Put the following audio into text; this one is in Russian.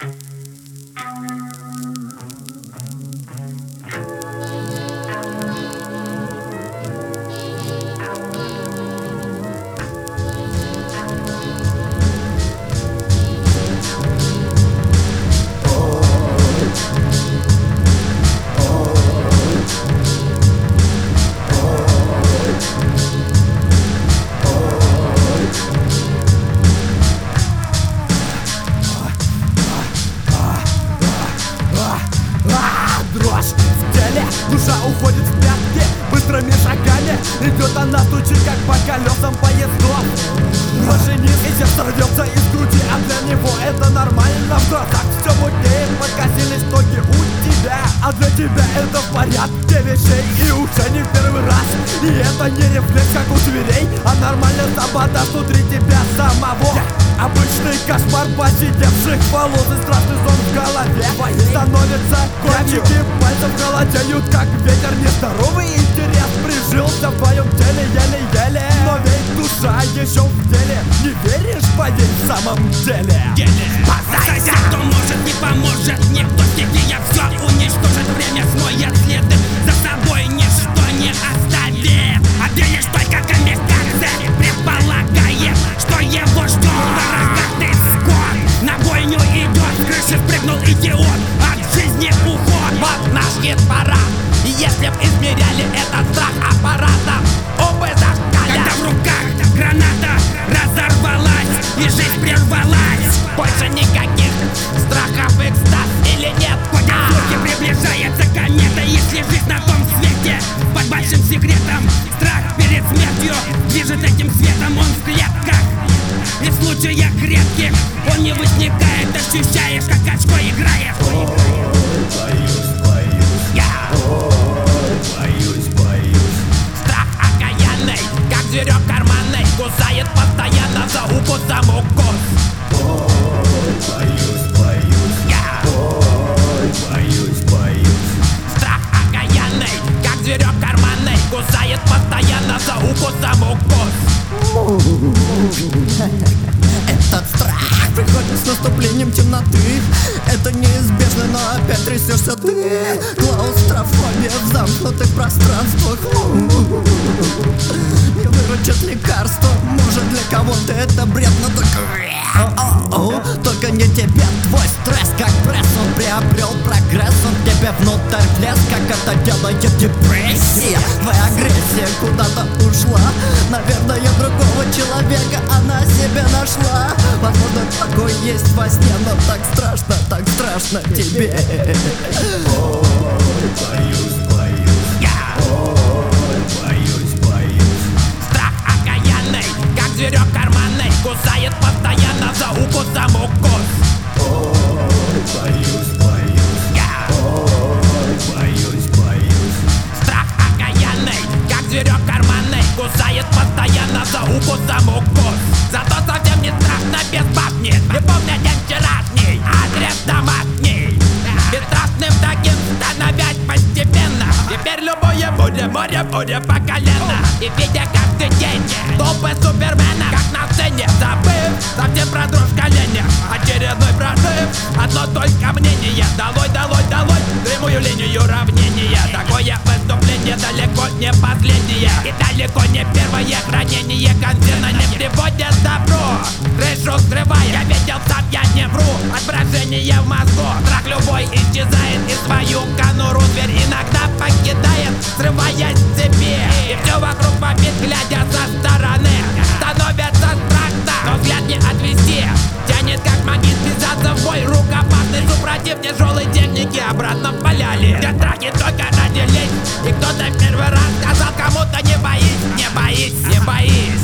Дрожь в теле, душа уходит в пятки. Быстрыми шагами идет она, стучит, как по колесам поездов. Машинист и сердце рвется из груди, а для него это нормально. В глазах все мутнеет, подкосились ноги у тебя, а для тебя это в порядке вещей. И уже не в первый раз, и это не рефлекс, как у зверей, а нормальная забота внутри тебя самого. Обычный кошмар посидевших волос и страшный сон в голове становится кончики пальцев холодеют, как ветер. Нездоровый интерес прижился в твоем теле еле-еле. Но ведь душа еще в деле. Не веришь, поверь в самом деле. Спасайся, кто может, не поможет никто. Стихия все уничтожит, время смоет следы. За собой ничто не оставит. А веришь только камикадзе, предполагает, что его ждет рогатый скот. На бойню идет, с крыши спрыгнул идиот. От жизни уход, вот наш хит-парад. И если б измеряли этот страх аппаратом, оба зашкалят. Когда в руках граната разорвалась и жизнь прервалась, больше никаких страхов, экстаз или нет. Ходят слухи, приближается комета. Если жизнь на том свете под большим секретом, страх перед смертью движет этим светом. Он в клетках, и в случаях редких он не возникает. Ощущаешь, как очко играет. Страх окаянный, как зверек карманный, кусает постоянно за укусом укус. Страх окаянный, как зверек карманный, кусает постоянно за укусом укус. Этот страх приходит с наступлением темноты. Это неизбежно, но опять трясешься ты. Клаустрофобия в замкнутых пространствах. Не выручит лекарство. Может, для кого-то это бред, но только не тебе. Твой стресс как пресс, он приобрел прогресс. Он тебе внутрь влез, как это делает депрессия. Твоя агрессия куда-то ушла. Наверное, другого человека она себе нашла. Возможно, покой есть во сне, но так страшно тебе. Страх окаянный, как зверек карманный, кусает постоянно за укусом укус. Страх окаянный, как зверек карманный, кусает постоянно за укусом укус. Зато совсем не страшно без бабни. Не помню день вчерашний, адрес домашний. Бесстрашным таким становясь постепенно. Теперь любое море по колено. И видя каждый день толпы суперменов, как на сцене, забыв совсем про дрожь в коленях. Очередной прорыв, одно только мнение. Долой прямую линию равнения. Такое выступление далеко не последнее и далеко не первое хранение. Консервно не приводит добро, крышу скрывая. Я видел сам, я не вру, отброжение в мозгу. Страх любой исчезает, и свою конуру зверь иногда покидает, срываясь с цепи. И все вокруг вопит, глядя со стороны. Становится страшно, но взгляд не отвести. Тянет как магнит, ввязаться в бой рукопашный. Супротив тяжелой техники обратно в поляли. Где страхи только родились, и кто-то в первый раз сказал кому-то: не боись, не боись, не боись.